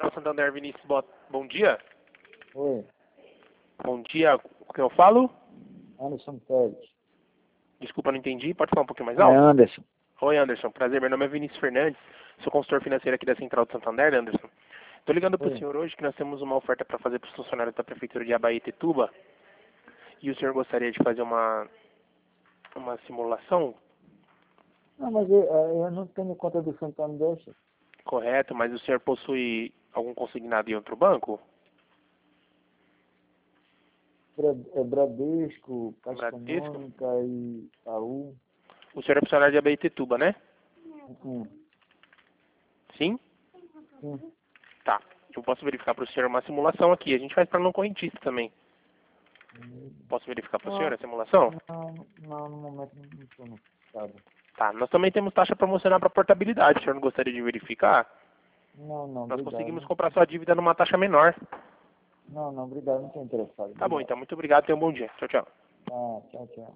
Central Santander, Vinícius, bom dia. Oi, Bom dia, com quem eu falo? Anderson Pérez. Desculpa, não entendi. Pode falar um pouquinho mais É alto? Anderson. Oi, Anderson. Prazer, meu nome é Vinícius Fernandes. Sou consultor financeiro aqui da Central de Santander, Anderson. Estou ligando para o Oi. senhor hoje que nós temos uma oferta para fazer para os funcionários da Prefeitura de Abaetetuba. E o senhor gostaria de fazer uma simulação? Não, mas eu não tenho conta do Santander. Correto, mas o senhor possui algum consignado em outro banco? Bradesco, Caixa Bradesco? Econômica e Itaú. O senhor é funcionário de Abaetetuba, né? Sim, Sim? sim. Tá. Eu posso verificar para o senhor uma simulação aqui. A gente faz para não correntista também. Posso verificar para o senhor a simulação? Não, no momento não estou no estado. Tá. Nós também temos taxa promocional para portabilidade. O senhor não gostaria de verificar? Não, Nós obrigado. conseguimos comprar sua dívida numa taxa menor. Não, obrigado, não estou interessado. Tá bom, Obrigado. então. Muito obrigado. Tenha um bom dia. Tchau, tchau. Ah, tchau, tchau.